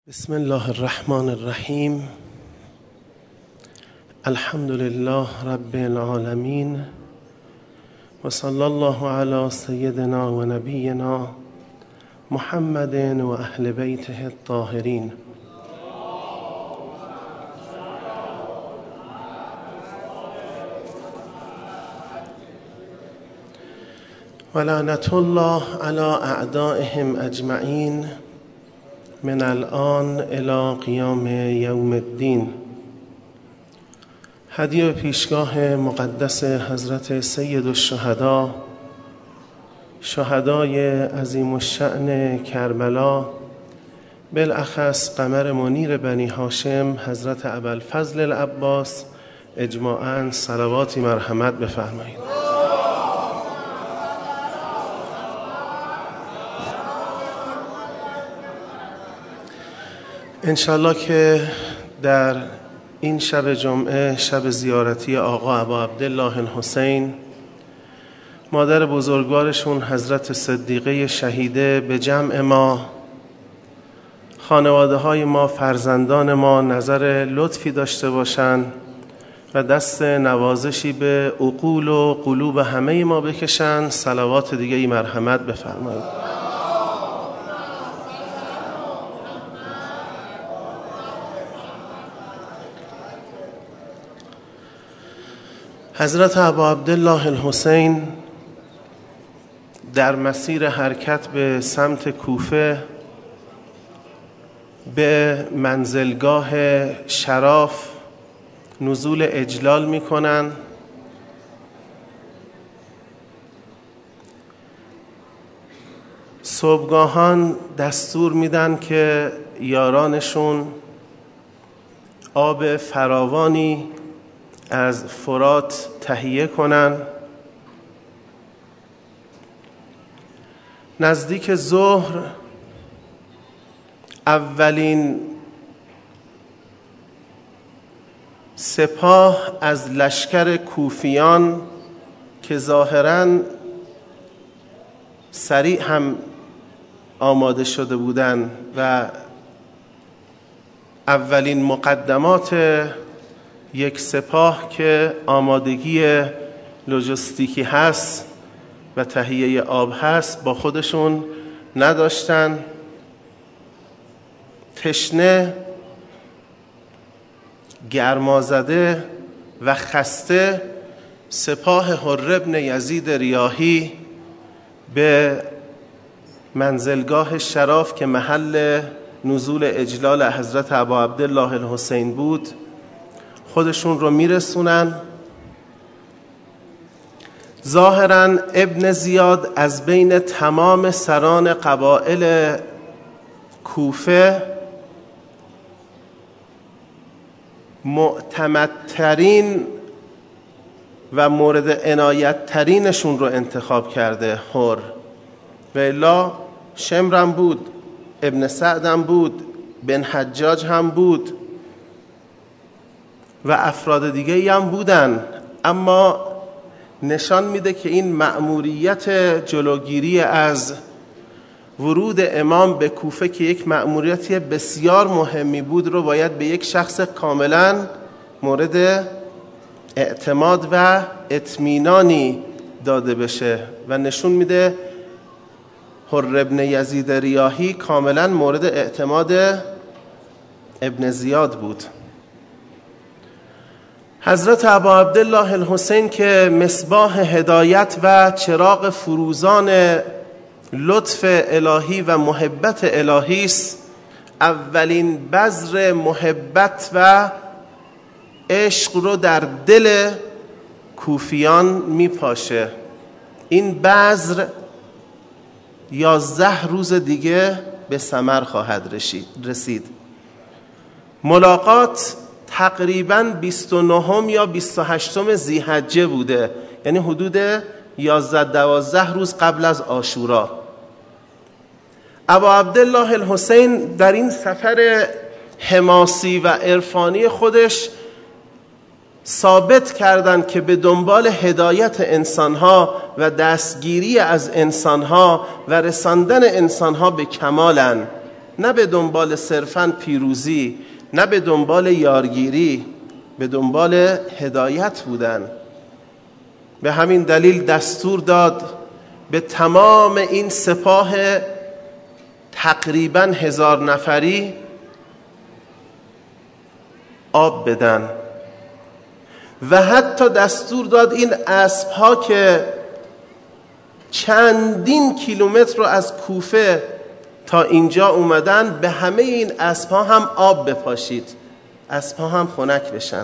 بسم الله الرحمن الرحیم. الحمد لله رب العالمین و صلی الله علی سیدنا و نبینا محمد و اهل بیته الطاهرین. و لعنت الله علی اعدائهم اجمعین من الان الی قیام یوم الدین. هدیه به پیشگاه مقدس حضرت سید الشهدا، شهدای عظیم الشأن کربلا، بالاخص قمر منیر بنی هاشم حضرت ابوالفضل العباس، اجماعاً صلواتی مرحمت بفرمایید. انشالله که در این شب جمعه، شب زیارتی آقا ابا عبدالله الحسین، مادر بزرگوارشون حضرت صدیقه شهیده، به جمع ما، خانواده های ما، فرزندان ما نظر لطفی داشته باشن و دست نوازشی به عقول و قلوب همه ما بکشن. صلوات دیگه ای مرحمت بفرمایید. حضرت ابا عبدالله الحسین در مسیر حرکت به سمت کوفه به منزلگاه شراف نزول اجلال میکنن. صبحگاهان دستور میدن که یارانشون آب فراوانی از فرات تهیه کنن. نزدیک ظهر اولین سپاه از لشکر کوفیان که ظاهراً سریع هم آماده شده بودند و اولین مقدمات یک سپاه که آمادگی لوجستیکی هست و تهیه آب هست با خودشون نداشتن. تشنه، گرمازده و خسته، سپاه حر بن یزید ریاحی به منزلگاه شراف که محل نزول اجلال حضرت ابا عبدالله الحسین بود خودشون رو میرسونن. ظاهراً ابن زیاد از بین تمام سران قبایل کوفه معتمدترین و مورد عنایت ترینشون رو انتخاب کرده. حر و الا شمرم بود، ابن سعدم بود، بن حجاج هم بود و افراد دیگه هم بودن، اما نشان میده که این مأموریت جلوگیری از ورود امام به کوفه که یک مأموریتی بسیار مهمی بود رو باید به یک شخص کاملا مورد اعتماد و اطمینانی داده بشه و نشون میده حر بن یزید ریاحی کاملا مورد اعتماد ابن زیاد بود. حضرت ابا عبدالله الحسین که مصباح هدایت و چراغ فروزان لطف الهی و محبت الهی است، اولین بذر محبت و عشق رو در دل کوفیان میپاشه. این بذر 11 روز دیگه به ثمر خواهد رسید. ملاقات تقریباً 29 یا 28 ذی‌حجه بوده، یعنی حدود 11-12 روز قبل از عاشورا. ابا عبدالله الحسین در این سفر حماسی و عرفانی خودش ثابت کردند که به دنبال هدایت انسانها و دستگیری از انسانها و رساندن انسانها به کمالن، نه به دنبال صرفاً پیروزی، نه به دنبال یارگیری، به دنبال هدایت بودن. به همین دلیل دستور داد به تمام این سپاه تقریباً 1000 نفری آب بدن و حتی دستور داد این اسب‌ها که چندین کیلومتر رو از کوفه تا اینجا اومدن، به همه این اسب‌ها هم آب بپاشید، اسب‌ها هم خنک بشن.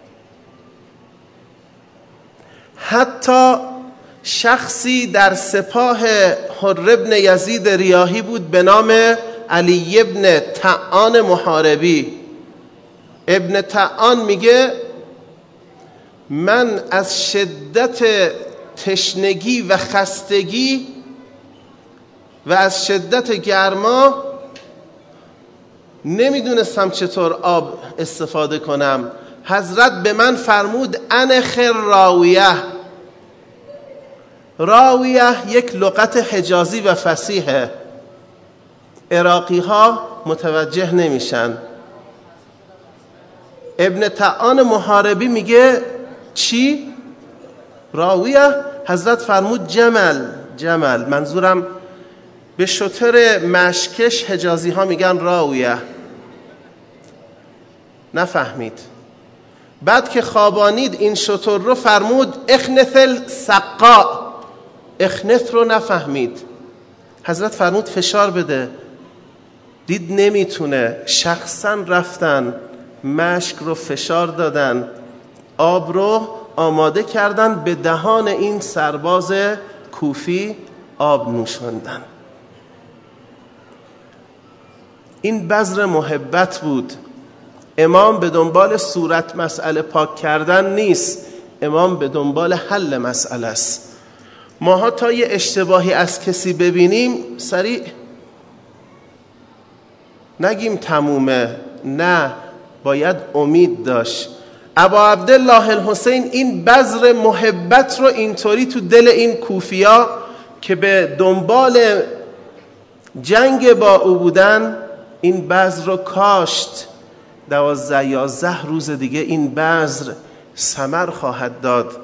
حتی شخصی در سپاه حر ابن یزید ریاحی بود به نام علی ابن طعان محاربی. ابن طعان میگه من از شدت تشنگی و خستگی و از شدت گرما نمیدونستم چطور آب استفاده کنم. حضرت به من فرمود انخر راویه. راویه یک لغت حجازی و فصیحه، عراقی ها متوجه نمیشن. ابن طعان محاربی میگه چی؟ راویه. حضرت فرمود جمل. منظورم به شتر مشکش حجازی ها میگن راویه. نفهمید. بعد که خوابانید این شتر رو فرمود اخنث سقا. اخنث رو نفهمید. حضرت فرمود فشار بده. دید نمیتونه، شخصا رفتن مشک رو فشار دادن، آب رو آماده کردن، به دهان این سرباز کوفی آب نوشاندن. این بذر محبت بود. امام به دنبال صورت مسئله پاک کردن نیست، امام به دنبال حل مسئله است. ماها تا یه اشتباهی از کسی ببینیم سریع نگیم تمومه، نه، باید امید داشت. ابا عبدالله الحسین این بذر محبت رو اینطوری تو دل این کوفیا که به دنبال جنگ با او بودن این بذر رو کاشت. 12 یا 11 روز دیگه این بذر ثمر خواهد داد.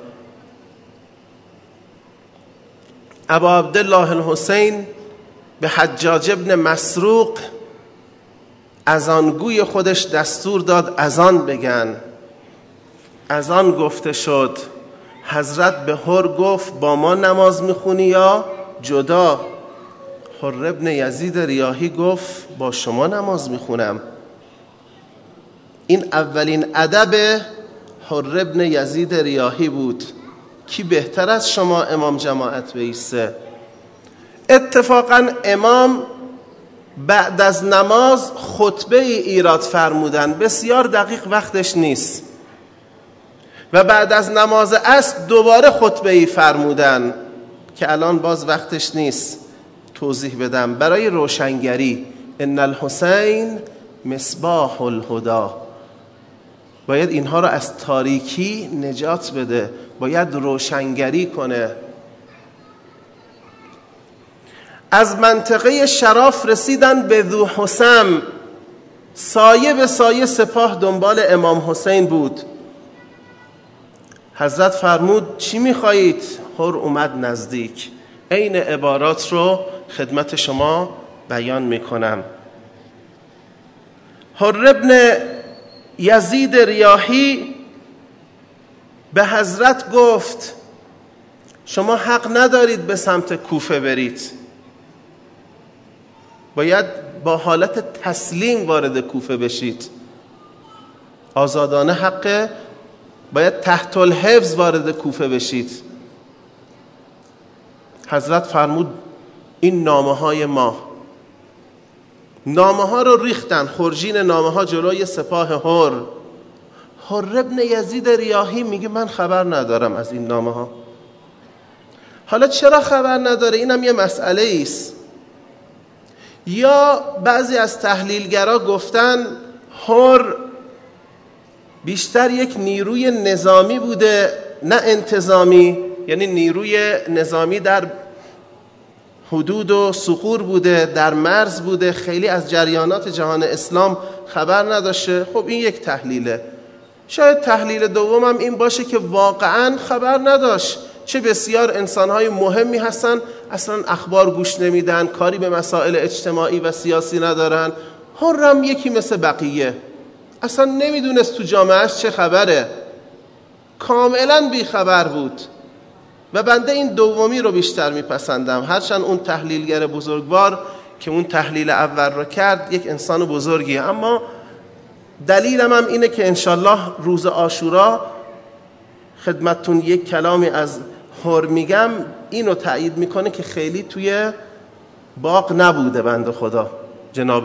ابا عبدالله الحسین به حجاج ابن مسروق اذانگوی خودش دستور داد اذان بگن. اذان گفته شد. حضرت به حر گفت با ما نماز میخونی یا جدا؟ حر ابن یزید ریاحی گفت با شما نماز میخونم. این اولین ادب حر ابن یزید ریاحی بود. کی بهتر از شما امام جماعت بایسته؟ اتفاقا امام بعد از نماز خطبه ایراد فرمودن، بسیار دقیق وقتش نیست، و بعد از نماز عصر دوباره خطبه ای فرمودن که الان باز وقتش نیست توضیح بدم، برای روشنگری. ان الحسین مصباح الهدی. باید اینها را از تاریکی نجات بده، باید روشنگری کنه. از منطقه شراف رسیدن به ذوحسم. سایه به سایه سپاه دنبال امام حسین بود. حضرت فرمود چی میخواهید؟ حر اومد نزدیک. عین عبارات رو خدمت شما بیان میکنم. حر ابن یزید ریاحی به حضرت گفت شما حق ندارید به سمت کوفه برید، باید با حالت تسلیم وارد کوفه بشید. آزادانه حقه، باید تحت الحفظ وارد کوفه بشید. حضرت فرمود این نامه های ما. نامه ها رو ریختن، خورجین نامه ها جلوی سپاه حر. حر ابن یزید ریاحی میگه من خبر ندارم از این نامه ها. حالا چرا خبر نداره؟ اینم یه مسئله ایست. یا بعضی از تحلیلگرا گفتن حر بیشتر یک نیروی نظامی بوده نه انتظامی، یعنی نیروی نظامی در حدود و ثغور بوده، در مرز بوده، خیلی از جریانات جهان اسلام خبر نداشته. خب این یک تحلیله. شاید تحلیل دومم این باشه که واقعاً خبر نداشت، چه بسیار انسانهای مهمی هستن اصلا اخبار گوش نمیدن، کاری به مسائل اجتماعی و سیاسی ندارن. حرم یکی مثل بقیه اصلا نمیدونست تو جامعهش چه خبره، کاملا بیخبر بود. و بنده این دومی رو بیشتر میپسندم، هرچند اون تحلیلگر بزرگوار که اون تحلیل اول رو کرد یک انسان بزرگیه. اما دلیلم هم اینه که انشالله روز عاشورا خدمتتون یک کلامی از حر میگم، اینو تایید میکنه که خیلی توی باغ نبوده بنده خدا جناب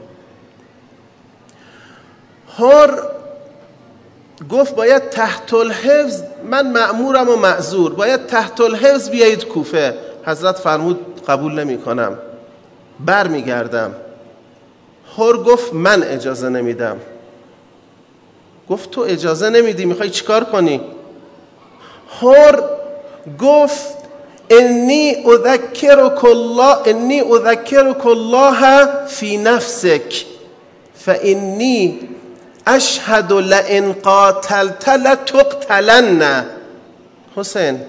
حر گفت باید تحت الحفظ، من مأمورم و معذور، باید تحت الحفظ بیایید کوفه. حضرت فرمود قبول نمی کنم، بر می گردم. حر گفت من اجازه نمیدم. گفت تو اجازه نمیدی، میخوای چیکار کنی؟ حر گفت انی اذکرک الله فی نفسک فانی اشهد لئن قاتلت لتقتلن. حسین،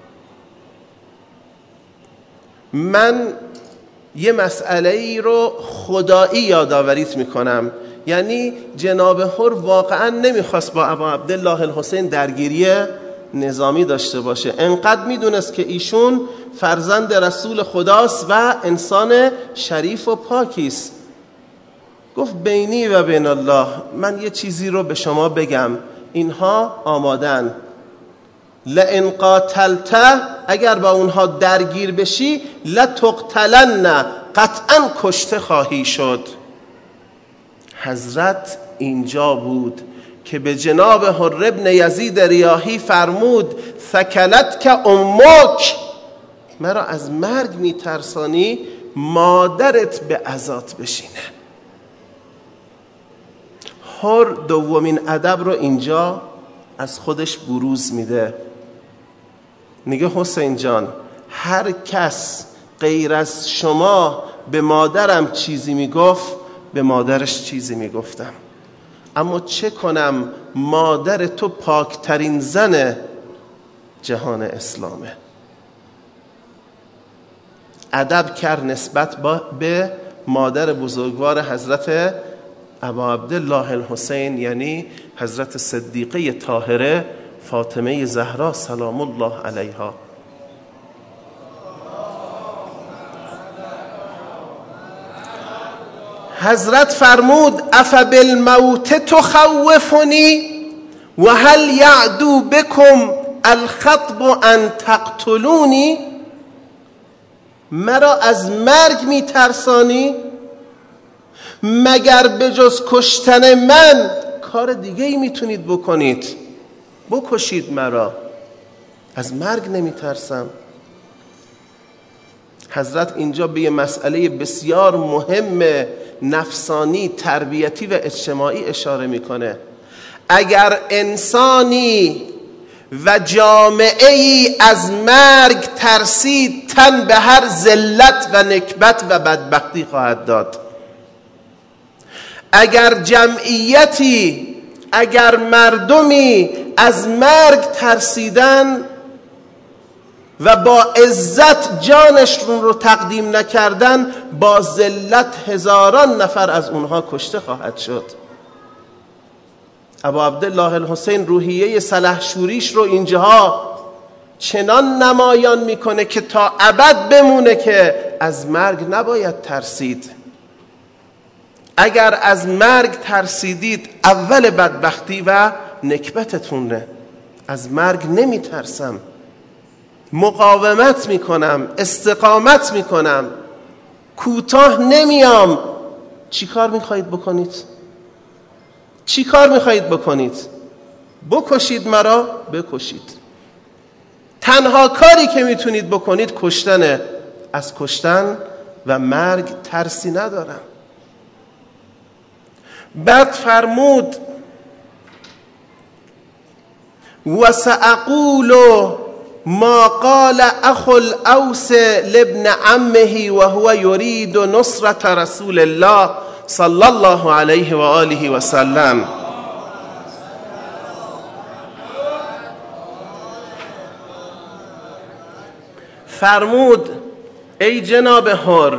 من یه مسئله ای رو خدایی یادآوریت میکنم. یعنی جناب حر واقعا نمیخواست با ابا عبدالله الحسین درگیری نظامی داشته باشه، انقدر میدونست که ایشون فرزند رسول خداست و انسان شریف و پاکیست. گفت بینی و بین الله، من یه چیزی رو به شما بگم، اینها آمادن. لئن قاتلت، اگر با اونها درگیر بشی، لتقتلن، قطعا کشته خواهی شد. حضرت اینجا بود که به جناب حر ابن یزید ریاحی فرمود ثکلت که امک، مرا از مرگ میترسانی، مادرت به عزات بشینه. حر دومین ادب رو اینجا از خودش بروز میده، میگه حسین جان، هر کس غیر از شما به مادرم چیزی میگفت، به مادرش چیزی میگفتم، اما چه کنم مادر تو پاکترین زن جهان اسلامه. ادب کرد نسبت به مادر بزرگوار حضرت ابا عبدالله الحسین، یعنی حضرت صدیقه طاهره فاطمه زهرا سلام الله علیها. حضرت فرمود افبالموت تخوفنی و هل یعدو بکم الخطب ان تقتلونی، مرا از مرگ میترسانی، مگر به جز کشتن من کار دیگه ای میتونید بکنید؟ بکشید مرا، از مرگ نمیترسم. حضرت اینجا به یه مسئله بسیار مهم نفسانی، تربیتی و اجتماعی اشاره میکنه. اگر انسانی و جامعه ای از مرگ ترسید، تن به هر ذلت و نکبت و بدبختی خواهد داد. اگر جمعیتی، اگر مردمی از مرگ ترسیدن و با عزت جانشون رو تقدیم نکردن، با ذلت هزاران نفر از اونها کشته خواهد شد. ابا عبدالله الحسین روحیه سلحشوریش رو اینجاها چنان نمایان میکنه که تا ابد بمونه که از مرگ نباید ترسید. اگر از مرگ ترسیدید اول بدبختی و نکبتتونه. از مرگ نمی ترسم، مقاومت میکنم، استقامت میکنم، کوتاه نمیام. چی کار میخواهید بکنید؟ چی کار میخواهید بکنید؟ بکشید مرا، بکشید. تنها کاری که میتونید بکنید کشتنه. از کشتن و مرگ ترسی ندارم. بعد فرمود و سأقول ما قال اخو الاوس لابن عمه وهو يريد نصرة رسول الله صلی الله علیه و آله و سلم. فرمود ای جناب حر،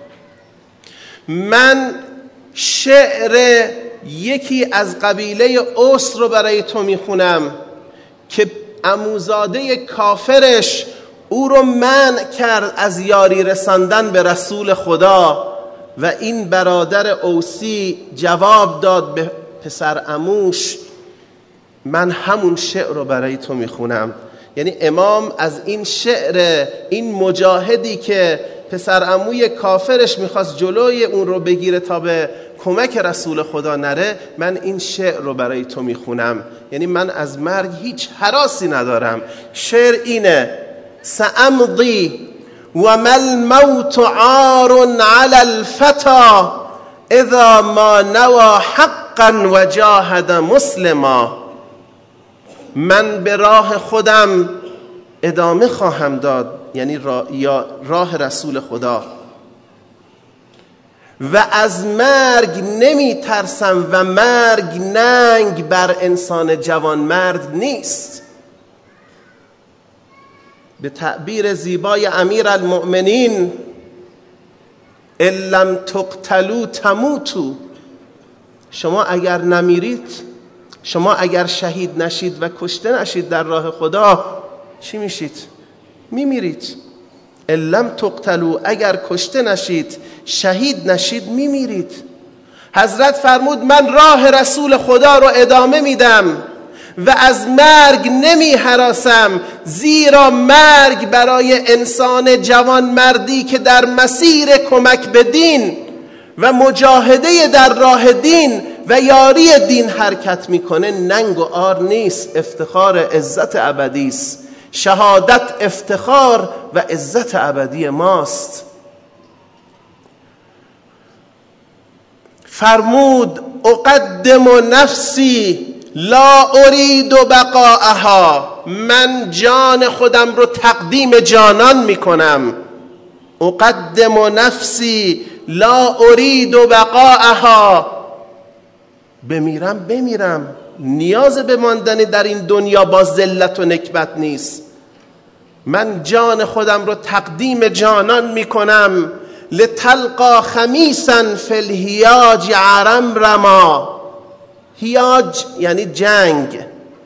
من شعر یکی از قبیله اوس رو برای تو میخونم که عموزاده کافرش او رو منع کرد از یاری رساندن به رسول خدا و این برادر اوسی جواب داد به پسر عموش من همون شعر رو برای تو میخونم. یعنی امام از این شعر این مجاهدی که پسر عموی کافرش میخواست جلوی اون رو بگیره تا به کمک رسول خدا نره، من این شعر رو برای تو میخونم. یعنی من از مرگ هیچ هراسی ندارم. شعر اینه: سأمضی و ما الموت عار علی الفتى اذا ما نوى حقا و جاهد مسلما. من به راه خودم ادامه خواهم داد، یعنی راه رسول خدا، و از مرگ نمی ترسم و مرگ ننگ بر انسان جوان مرد نیست. به تعبیر زیبای امیر المؤمنین ان لم تقتلوا تموتوا. شما اگر نمیرید، شما اگر شهید نشید و کشته نشید در راه خدا، چی میشید؟ میمیرید. ان لم تقتلوا، اگر کشته نشید، شهید نشید، میمیرید. حضرت فرمود من راه رسول خدا رو ادامه میدم و از مرگ نمی هراسم، زیرا مرگ برای انسان جوان مردی که در مسیر کمک به دین و مجاهده در راه دین و یاری دین حرکت میکنه ننگ و عار نیست، افتخار، عزت ابدی است. شهادت افتخار و عزت ابدی ماست. فرمود اقدم نفسی لا اريد بقاءها. من جان خودم رو تقدیم جانان میکنم. اقدم نفسی لا اريد بقاءها. بمیرم، نیاز به ماندن در این دنیا با ذلت و نکبت نیست. من جان خودم رو تقدیم جانان میکنم. لتلقا خمیسا فی الهیاج عرم رما. هیاج یعنی جنگ،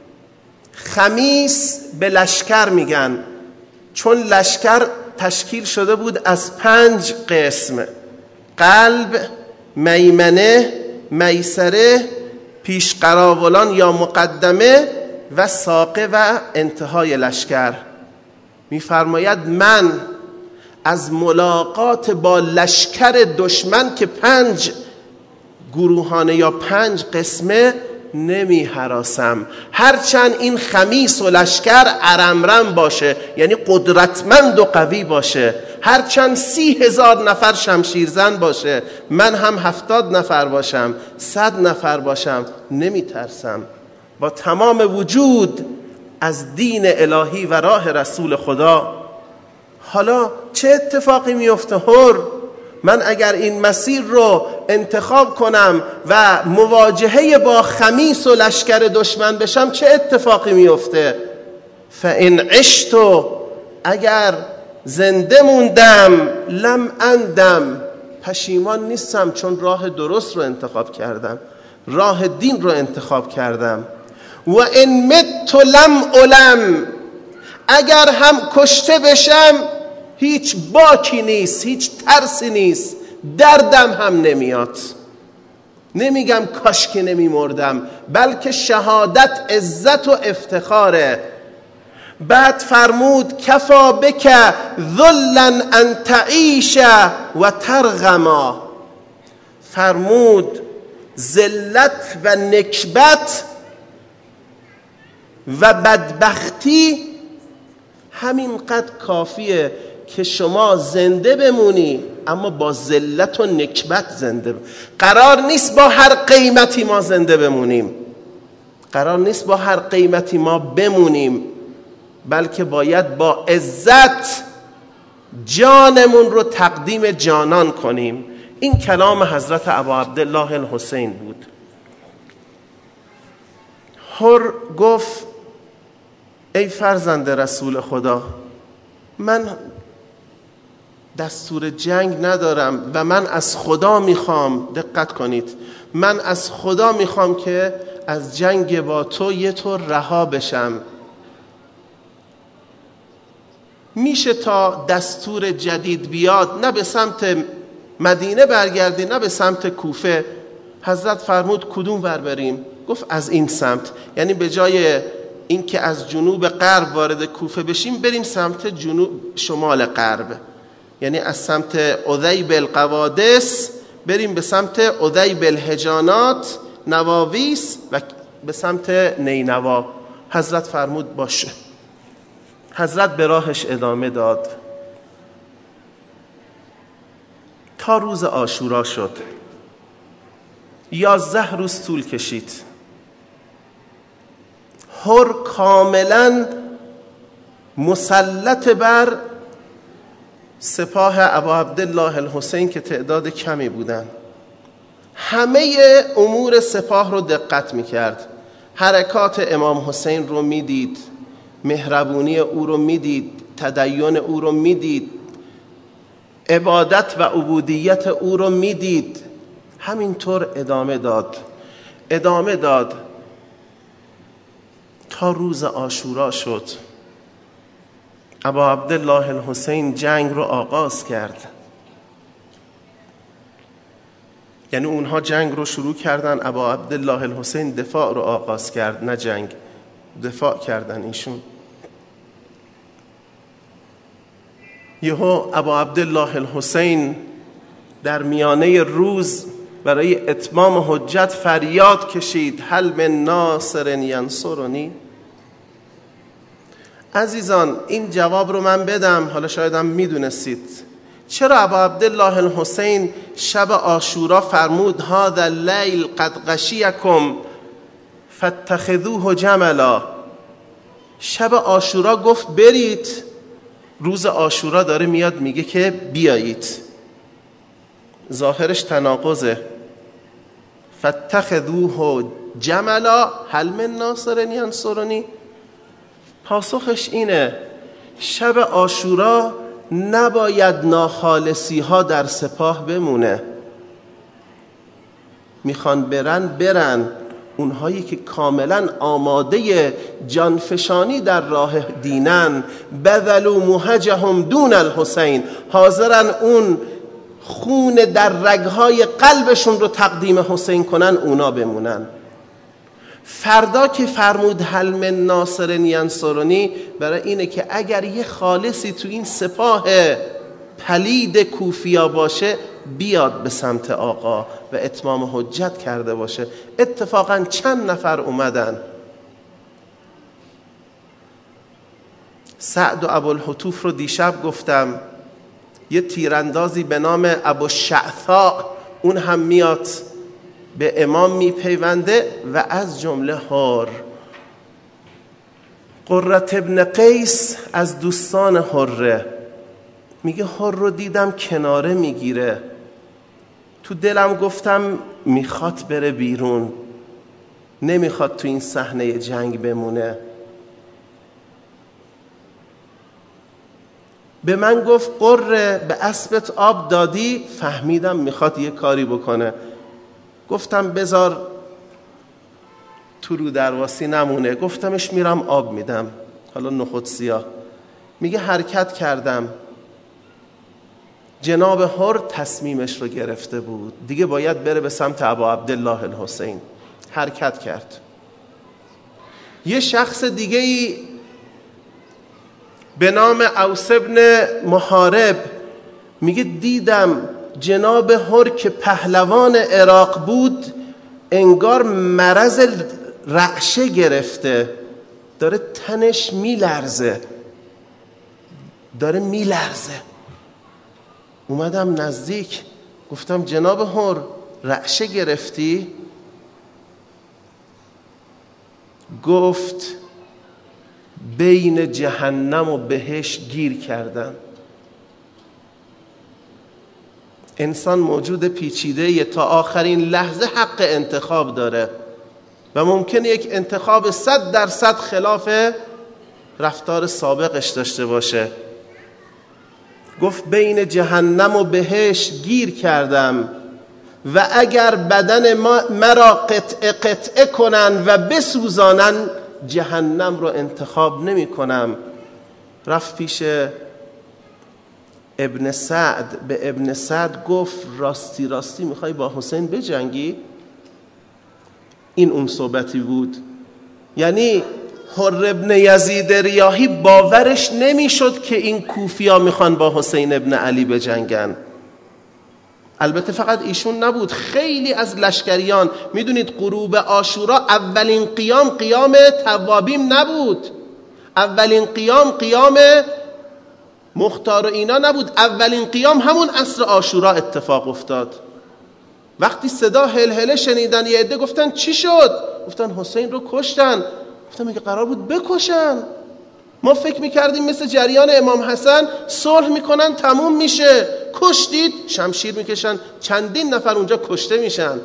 خمیس به لشکر میگن، چون لشکر تشکیل شده بود از 5 قسم: قلب، میمنه، میسره، پیش قراولان یا مقدمه و ساقه و انتهای لشکر. میفرماید من از ملاقات با لشکر دشمن که 5 گروهانه یا 5 قسمه نمی هراسم، هرچند این خمیس و لشکر عرمرم باشه، یعنی قدرتمند و قوی باشه، هرچند 30,000 نفر شمشیرزن باشه، من هم 70 نفر باشم، 100 نفر باشم، نمی ترسم. با تمام وجود از دین الهی و راه رسول خدا. حالا چه اتفاقی میفته؟ من اگر این مسیر رو انتخاب کنم و مواجهه با خمیس و لشکر دشمن بشم، چه اتفاقی میفته؟ فان عشت، اگر زنده موندم، لم اندم، پشیمان نیستم، چون راه درست رو انتخاب کردم، راه دین رو انتخاب کردم. و ان مت لم علم، اگر هم کشته بشم هیچ باکی نیست، هیچ ترسی نیست، دردم هم نمیاد. نمیگم کاش که نمی مردم، بلکه شهادت عزت و افتخاره. بعد فرمود کفا بک ذلا ان تعیش و ترغما. فرمود ذلت و نکبت و بدبختی همینقدر کافیه که شما زنده بمونی، اما با ذلت و نکبت زنده قرار نیست با هر قیمتی ما زنده بمونیم، قرار نیست با هر قیمتی ما بمونیم. بلکه باید با عزت جانمون رو تقدیم جانان کنیم. این کلام حضرت ابا عبدالله الحسین بود. حر گفت ای فرزند رسول خدا، من دستور جنگ ندارم و من از خدا میخوام، دقت کنید، من از خدا میخوام که از جنگ با تو یه طور رها بشم. میشه تا دستور جدید بیاد نه به سمت مدینه برگردی نه به سمت کوفه؟ حضرت فرمود کدوم ور بریم؟ گفت از این سمت، یعنی به جای اینکه از جنوب غرب وارد کوفه بشیم بریم سمت جنوب شمال غرب، یعنی از سمت اذیب القوادس بریم به سمت اذیب الحجانات نواویس و به سمت نینوا. حضرت فرمود باشه. حضرت به راهش ادامه داد تا روز عاشورا شد. 11 روز طول کشید. حر کاملا مسلط بر سپاه ابا عبدالله الحسین که تعداد کمی بودن، همه امور سپاه رو دقت میکرد. حرکات امام حسین رو میدید، مهربونی او رو میدید، تدین او رو میدید، عبادت و عبودیت او رو میدید. همینطور ادامه داد تا روز عاشورا شد. ابا عبدالله الحسین جنگ رو آغاز کرد. یعنی اونها جنگ رو شروع کردن، ابا عبدالله الحسین دفاع رو آغاز کرد، نه جنگ. دفاع کردن ایشون. یهو ابا عبدالله الحسین در میانه روز برای اتمام حجت فریاد کشید هل من ناصر ینصرنی. عزیزان این جواب رو من بدم، حالا شاید هم میدونستید چرا ابا عبدالله الحسین شب عاشورا فرمود هذا اللیل قد غشیکم فاتخذوه جملا. شب عاشورا گفت برید، روز عاشورا داره میاد میگه که بیایید. ظاهرش تناقضه. فاتخذوه جملا هل من ناصر ینصرنی. پاسخش اینه شب عاشورا نباید ناخالصی ها در سپاه بمونه. میخوان برن. اونهایی که کاملا آماده جانفشانی در راه دینن، بذلوا مهجهم دون الحسین، حاضرن اون خون در رگهای قلبشون رو تقدیم حسین کنن، اونا بمونن. فردا که فرمود هل من ناصر ینصرنی برای اینه که اگر یه خالصی تو این سپاه پلید کوفیا باشه بیاد به سمت آقا و اتمام حجت کرده باشه. اتفاقا چند نفر اومدن. سعد و ابوالحتوف رو دیشب گفتم، یه تیراندازی به نام ابو شعثاء اون هم میاد به امام میپیونده و از جمله حر. قرة ابن قیس از دوستان حره، میگه حر رو دیدم کناره میگیره، تو دلم گفتم میخواد بره بیرون، نمیخواد تو این صحنه جنگ بمونه. به من گفت قره به اسبت آب دادی؟ فهمیدم میخواد یه کاری بکنه. گفتم بذار تو رو درواسی نمونه. گفتمش میرم آب میدم، حالا نخود سیاه. میگه حرکت کردم. جناب حر تصمیمش رو گرفته بود، دیگه باید بره به سمت ابا عبدالله الحسین. حرکت کرد. یه شخص دیگه‌ای به نام اوس ابن محارب میگه دیدم جناب حر که پهلوان عراق بود انگار مرض رعشه گرفته، داره تنش میلرزه. اومدم نزدیک، گفتم جناب حر رعشه گرفتی؟ گفت بین جهنم و بهشت گیر کردم. انسان موجود پیچیده تا آخرین لحظه حق انتخاب داره و ممکنه یک انتخاب 100% خلاف رفتار سابقش داشته باشه. گفت بین جهنم و بهشت گیر کردم و اگر بدن مرا قطعه قطعه کنن و بسوزانن جهنم رو انتخاب نمی کنم. رفت پیش ابن سعد، به ابن سعد گفت راستی راستی میخوای با حسین بجنگی؟ این اون صحبتی بود. یعنی حر ابن یزید ریاحی باورش نمیشد که این کوفیا میخوان با حسین ابن علی بجنگن. البته فقط ایشون نبود، خیلی از لشکریان. میدونید غروب عاشورا اولین قیام توابیم نبود، اولین قیام مختار و اینا نبود، اولین قیام همون عصر عاشورا اتفاق افتاد. وقتی صدا هلهله شنیدن یه عده گفتن چی شد؟ گفتن حسین رو کشتن. گفتن میگه قرار بود بکشن، ما فکر میکردیم مثل جریان امام حسن صلح میکنن تموم میشه، کشتید شمشیر میکشن چندین نفر اونجا کشته میشن.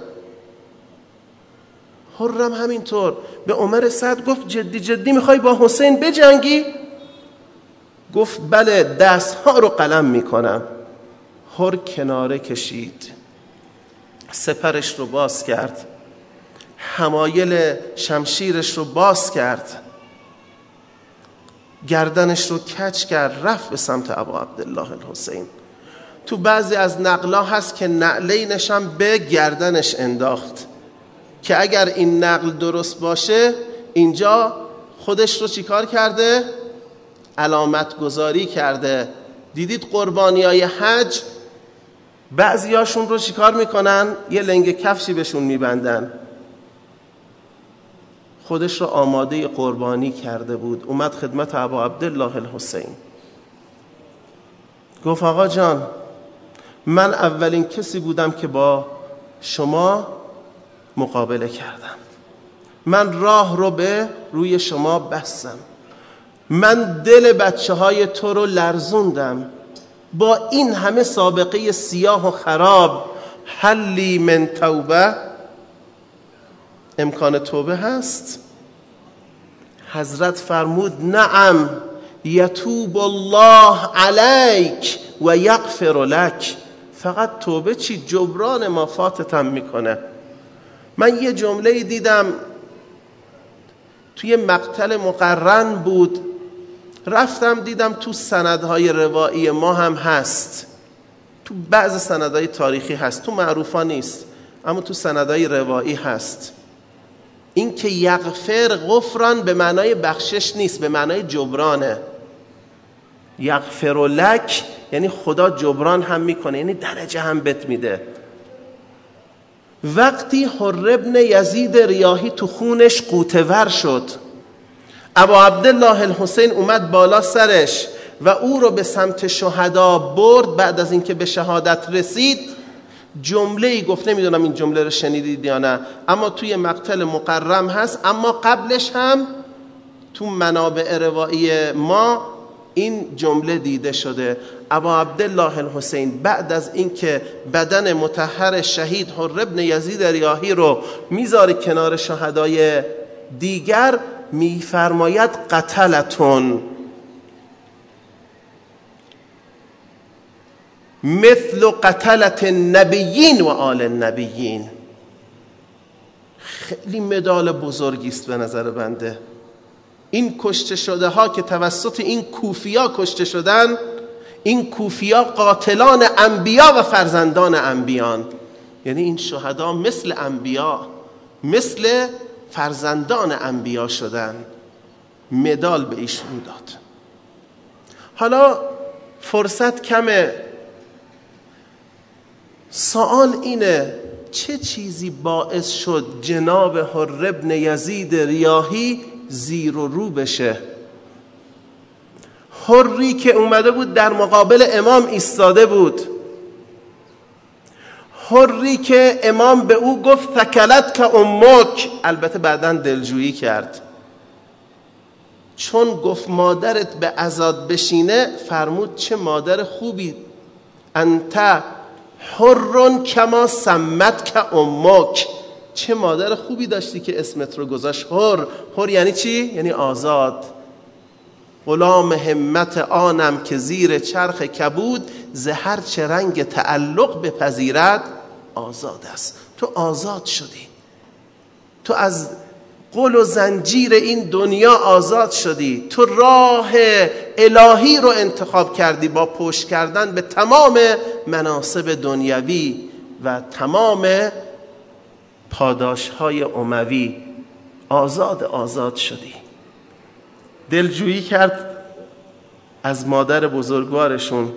حرم همینطور به عمر سعد گفت جدی جدی میخوای با حسین بجنگی؟ گفت بله دستها رو قلم میکنم. حر کناره کشید، سپرش رو باز کرد، حمایل شمشیرش رو باز کرد، گردنش رو کج کرد، رفت به سمت ابا عبدالله الحسین. تو بعضی از نقلا هست که نعلینش هم به گردنش انداخت که اگر این نقل درست باشه اینجا خودش رو چیکار کرده؟ علامت گذاری کرده. دیدید قربانیای حج بعضیاشون رو چیکار میکنن؟ یه لنگ کفشی بهشون میبندن. خودش رو آماده قربانی کرده بود، اومد خدمت ابا عبدالله الحسین. گفت آقا جان من اولین کسی بودم که با شما مقابله کردم، من راه رو به روی شما بستم، من دل بچه های تو رو لرزوندم، با این همه سابقه سیاه و خراب حلی من توبه، امکان توبه هست؟ حضرت فرمود نعم یتوب الله علیک و یغفر لک. فقط توبه چی؟ جبران ما فاتتم میکنه. من یه جمله دیدم توی مقتل مقرن بود، رفتم دیدم تو سندهای روایی ما هم هست، تو بعض سندهای تاریخی هست، تو معروفا نیست اما تو سندهای روایی هست. این که یغفر، غفران به معنای بخشش نیست، به معنای جبرانه. یغفر لک یعنی خدا جبران هم میکنه، یعنی درجه هم بهت میده. وقتی حر ابن یزید ریاحی تو خونش غوطه‌ور شد، ابا عبدالله الحسین اومد بالا سرش و او رو به سمت شهدا برد. بعد از اینکه به شهادت رسید جمله‌ای گفت، نمیدونم این جمله رو شنیدید یا نه، اما توی مقتل مقرم هست، اما قبلش هم تو منابع روایی ما این جمله دیده شده. ابا عبدالله الحسین بعد از اینکه بدن مطهر شهید حر ابن یزید ریاحی رو میذاره کنار شهدای دیگر، میفرماید قتلتون مثل قتلت النبیین و آل النبیین. خیلی مدال بزرگی است به نظر بنده. این کشته شده ها که توسط این کوفیا کشته شدن، این کوفیا قاتلان انبیا و فرزندان انبیان، یعنی این شهدا مثل انبیا، مثل فرزندان انبیا شدن. مدال به ایشون داد. حالا فرصت کمه، سوال اینه چه چیزی باعث شد جناب حر ابن یزید ریاحی زیر و رو بشه؟ حری که اومده بود در مقابل امام ایستاده بود، حری که امام به او گفت تکلت که امک، البته بعداً دلجویی کرد، چون گفت مادرت به عزاد بشینه فرمود چه مادر خوبی، انت حر کما سمتک امک، چه مادر خوبی داشتی که اسمت رو گذاشت حر. حر یعنی چی؟ یعنی آزاد. غلام همت آنم که زیر چرخ کبود، ز هر چه رنگ تعلق بپذیرد آزاد است. تو آزاد شدی، تو از قل و زنجیر این دنیا آزاد شدی، تو راه الهی رو انتخاب کردی با پشت کردن به تمام مناصب دنیوی و تمام پاداش‌های اموی. آزاد شدی. دلجویی کرد از مادر بزرگوارشون.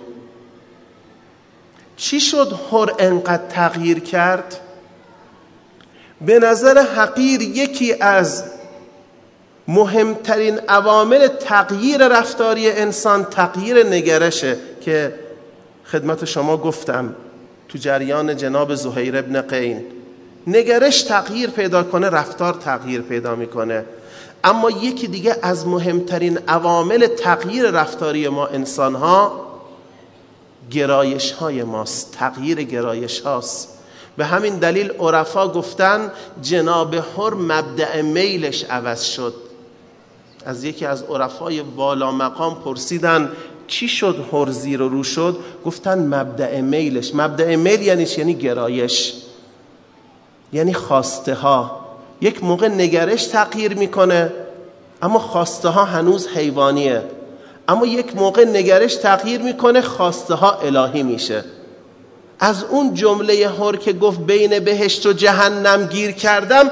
چی شد حر انقدر تغییر کرد؟ به نظر حقیر یکی از مهمترین عوامل تغییر رفتاری انسان تغییر نگرشه که خدمت شما گفتم تو جریان جناب زهیر ابن قین. نگرش تغییر پیدا کنه، رفتار تغییر پیدا میکنه. اما یکی دیگه از مهمترین عوامل تغییر رفتاری ما انسان ها گرایش های ماست، تغییر گرایش هاست. به همین دلیل عرفا گفتن جناب حر مبدأ میلش عوض شد. از یکی از عرفای والا مقام پرسیدن چی شد حر زیر و رو شد؟ گفتن مبدأ میلش. مبدأ میل یعنی چی؟ یعنی گرایش، یعنی خواسته ها. یک موقع نگرش تغییر میکنه اما خواسته ها هنوز حیوانیه، اما یک موقع نگرش تغییر میکنه خواسته ها الهی میشه. از اون جمله حر که گفت بین بهشت و جهنم گیر کردم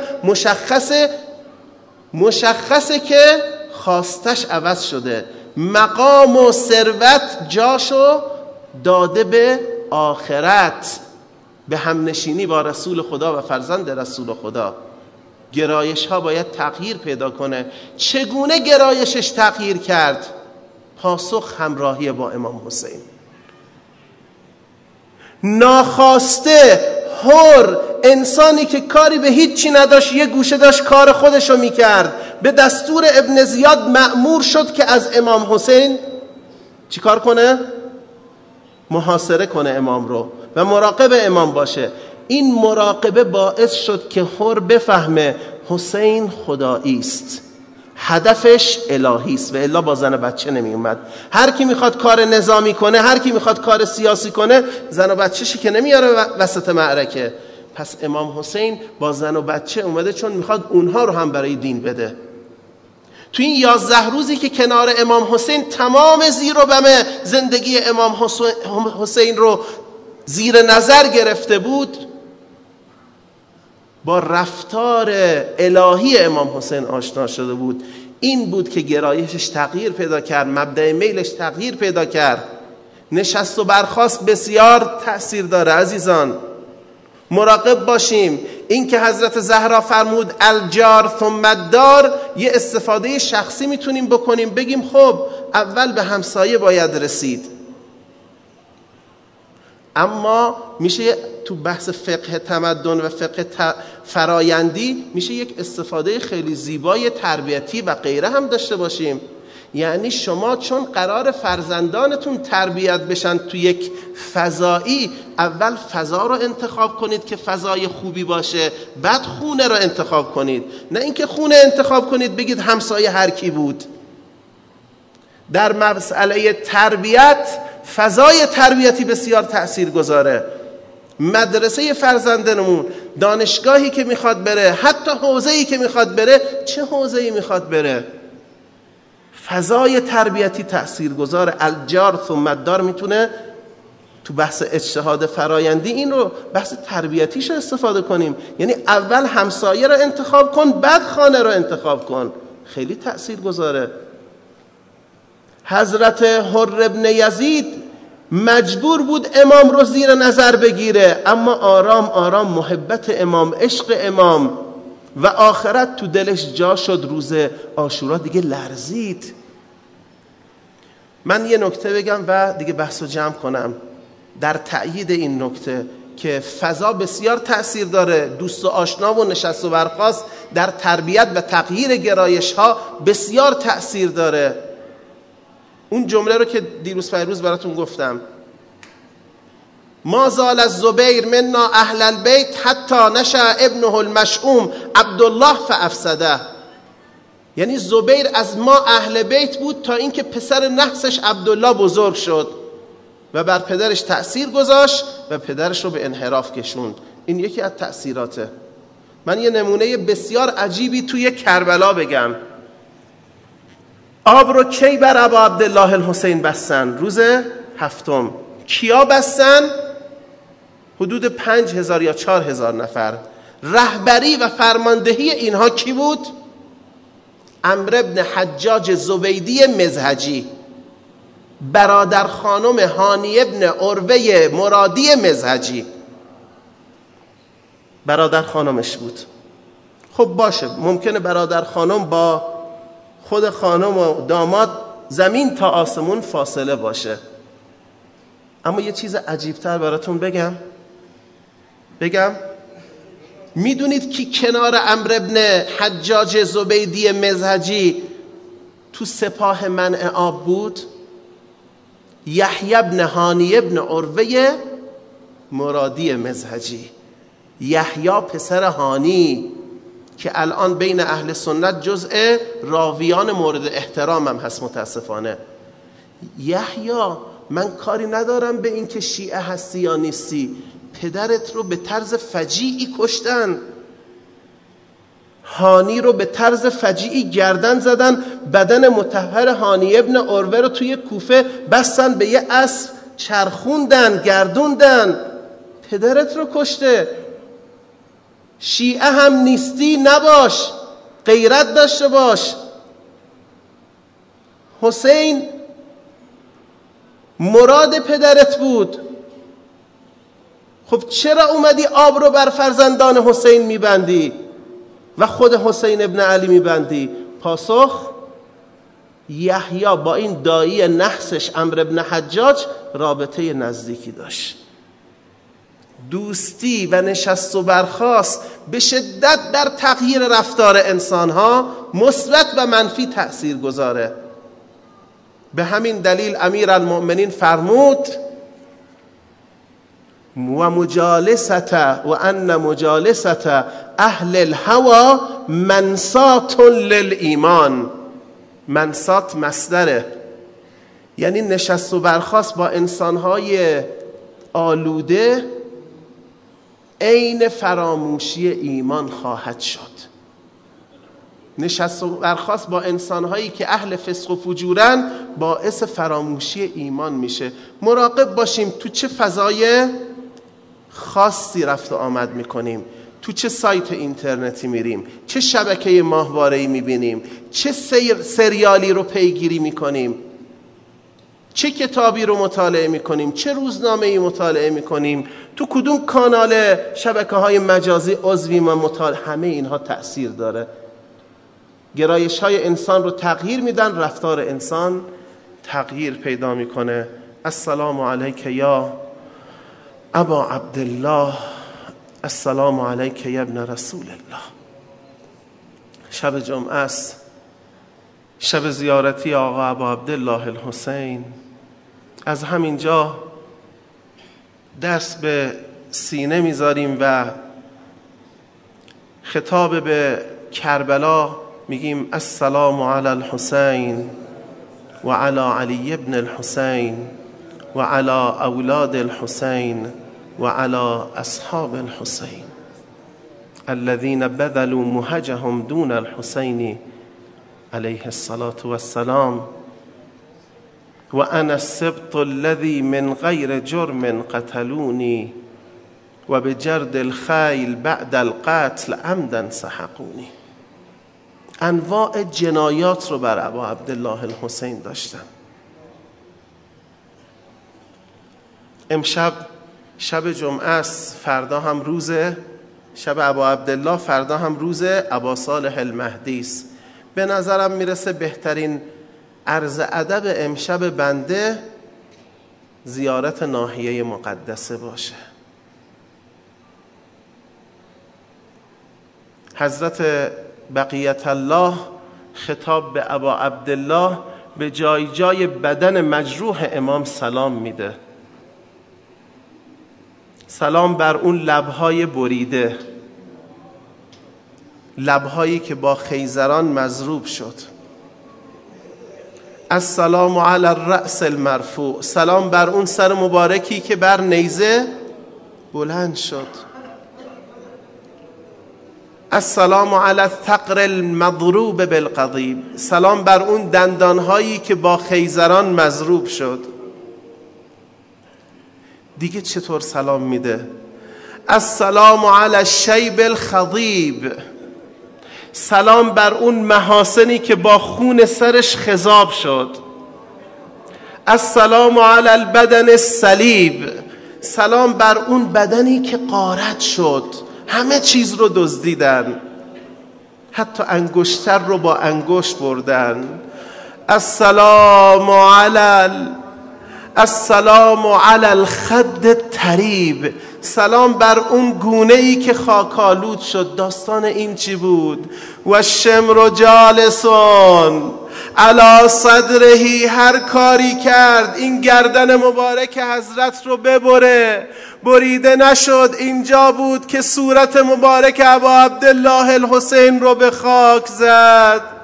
مشخصه که خواستش عوض شده. مقام و ثروت جاشو داده به آخرت، به همنشینی با رسول خدا و فرزند رسول خدا. گرایش ها باید تغییر پیدا کنه. چگونه گرایشش تغییر کرد؟ پاسخ همراهی با امام حسین. ناخواسته حر، انسانی که کاری به هیچی نداشت، یه گوشه داشت کار خودشو میکرد، به دستور ابن زیاد مأمور شد که از امام حسین چیکار کنه؟ محاصره کنه امام رو و مراقب امام باشه. این مراقبه باعث شد که حر بفهمه حسین خدایی است، هدفش الهی است، و الا با زن و بچه نمی اومد. هر کی میخواد کار نظامی کنه، هر کی میخواد کار سیاسی کنه، زن و بچه‌شی که نمیاره وسط معرکه. پس امام حسین با زن و بچه اومده چون میخواد اونها رو هم برای دین بده. تو این 11 روزی که کنار امام حسین تمام زیر و بم زندگی امام حسین رو زیر نظر گرفته بود، با رفتار الهی امام حسین آشنا شده بود. این بود که گرایشش تغییر پیدا کرد، مبدأ میلش تغییر پیدا کرد. نشست و برخاست بسیار تأثیر داره عزیزان، مراقب باشیم. این که حضرت زهرا فرمود الجار ثم الدار، یه استفاده شخصی میتونیم بکنیم، بگیم خب اول به همسایه باید رسید، اما میشه تو بحث فقه تمدن و فقه فرایندی میشه یک استفاده خیلی زیبای تربیتی و غیره هم داشته باشیم. یعنی شما چون قرار فرزندانتون تربیت بشن تو یک فضایی، اول فضا رو انتخاب کنید که فضای خوبی باشه، بعد خونه رو انتخاب کنید. نه اینکه خونه انتخاب کنید بگید همسایه هر کی بود. در مسئله تربیت فضای تربیتی بسیار تأثیر گذاره. مدرسه فرزندمون، دانشگاهی که میخواد بره، حتی حوزه‌ای که میخواد بره، چه حوزه‌ای میخواد بره، فضای تربیتی تأثیر گذاره. الجار ثم الدار میتونه تو بحث اجتهاد فرایندی این رو بحث تربیتیش استفاده کنیم. یعنی اول همسایه رو انتخاب کن، بعد خانه رو انتخاب کن. خیلی تأثیر گذاره. حضرت حر ابن یزید مجبور بود امام رو زیر نظر بگیره، اما آرام آرام محبت امام، عشق امام و آخرت تو دلش جا شد. روز عاشورا دیگه لرزید. من یه نکته بگم و دیگه بحثو جمع کنم در تأیید این نکته. که فضا بسیار تأثیر داره، دوست و آشنا و نشست و برخاست در تربیت و تغییر گرایش ها بسیار تأثیر داره. اون جمله رو که دیروز پیروز براتون گفتم، ما زال الزبیر منا اهل البیت حتی نشأ ابنه المشؤوم عبدالله فافسده. یعنی زبیر از ما اهل بیت بود تا اینکه پسر نحسش عبدالله بزرگ شد و بر پدرش تأثیر گذاشت و پدرش رو به انحراف کشوند. این یکی از تأثیراته. من یه نمونه بسیار عجیبی توی کربلا بگم. آب رو کی بر ابا عبدالله الحسین بستن؟ روز 7. کیا بستن؟ حدود 5000 یا 4000 نفر. رهبری و فرماندهی اینها کی بود؟ عمرو بن حجاج زبیدی مزهجی، برادر خانم هانی ابن عروه مرادی مزهجی، برادر خانمش بود. خب باشه، ممکنه برادر خانم با خود خانم و داماد زمین تا آسمون فاصله باشه، اما یه چیز عجیبتر براتون بگم. میدونید کی کنار عمرو ابن حجاج زبیدی مزهجی تو سپاه منع آب بود؟ یحیی ابن هانی ابن عروه مرادی مزهجی. یحیی پسر هانی که الان بین اهل سنت جزء راویان مورد احترام هم هست متاسفانه. یحیی، من کاری ندارم به این که شیعه هستی یا نیستی، پدرت رو به طرز فجیعی کشتن، هانی رو به طرز فجیعی گردن زدن، بدن مطهر هانی ابن عروه رو توی کوفه بستن به یه اسب، چرخوندن، گردوندن، پدرت رو کشته. شیعه هم نیستی نباش، غیرت داشته باش. حسین مراد پدرت بود، خب چرا اومدی آب رو بر فرزندان حسین میبندی و خود حسین ابن علی میبندی؟ پاسخ: یحیی با این دایی نحسش عمرو ابن حجاج رابطه نزدیکی داشت، دوستی و نشست و برخاست به شدت در تغییر رفتار انسانها مثبت و منفی تأثیر گذاره. به همین دلیل امیرالمؤمنین فرمود و مجالست و ان مجالست اهل الهوى منسات للایمان. منسات مصدره، یعنی نشست و برخاست با انسانهای آلوده عین فراموشی ایمان خواهد شد. نشست و برخاست با انسانهایی که اهل فسق و فجورن باعث فراموشی ایمان میشه. مراقب باشیم تو چه فضای خاصی رفت و آمد میکنیم، تو چه سایت اینترنتی میریم، چه شبکه ماهواره‌ای میبینیم، چه سریالی رو پیگیری میکنیم، چه کتابی رو مطالعه میکنیم، چه روزنامه‌ای مطالعه میکنیم، تو کدوم کانال شبکه‌های مجازی عضویم و مطالعه. همه اینها تأثیر داره، گرایش‌های انسان رو تغییر میدن، رفتار انسان تغییر پیدا میکنه. السلام علیک یا ابا عبدالله، السلام علیک یا ابن رسول الله. شب جمعه است، شب زیارتی آقا ابا عبدالله الحسین. از همینجا دست به سینه میذاریم و خطاب به کربلا میگیم السلام علی الحسین و علی علی ابن الحسین و علی اولاد الحسین و علی اصحاب الحسین الذين بذلوا مهجهم دون الحسین علیه الصلاة والسلام و انا السبط الذي من غیر جرم قتلوني و بجرد الخیل بعد القتل عمدا سحقوني. انواع جنایات رو بر ابا عبدالله الحسین داشتن. امشب شب جمعه است، فردا هم روزه، شب ابا عبدالله، فردا هم روزه ابا صالح المهدی است. به نظرم میرسه بهترین عرض ادب امشب بنده زیارت ناحیه مقدسه باشه. حضرت بقیت الله خطاب به ابا عبدالله به جای جای بدن مجروح امام سلام میده. سلام بر اون لبهای بریده، لبهایی که با خیزران مضروب شد. السلام علی الرأس المرفوع، سلام بر اون سر مبارکی که بر نیزه بلند شد. السلام علی الثغر المضروب بالقضیب، سلام بر اون دندانهایی که با خیزران مضروب شد. دیگه چطور سلام میده؟ السلام علی الشیب الخضیب، سلام بر اون محاسنی که با خون سرش خضاب شد. السلام علی البدن الصلیب، سلام بر اون بدنی که غارت شد، همه چیز رو دزدیدن، حتی انگشتر رو با انگشت بردن. السلام علی الخد الطریب، سلام بر اون گونه‌ای که خاکالود شد. داستان این چی بود؟ و الشمر جالسون علی صدرهی، هر کاری کرد این گردن مبارک حضرت رو ببره، بریده نشد. اینجا بود که صورت مبارک ابا عبدالله الحسین رو به خاک زد.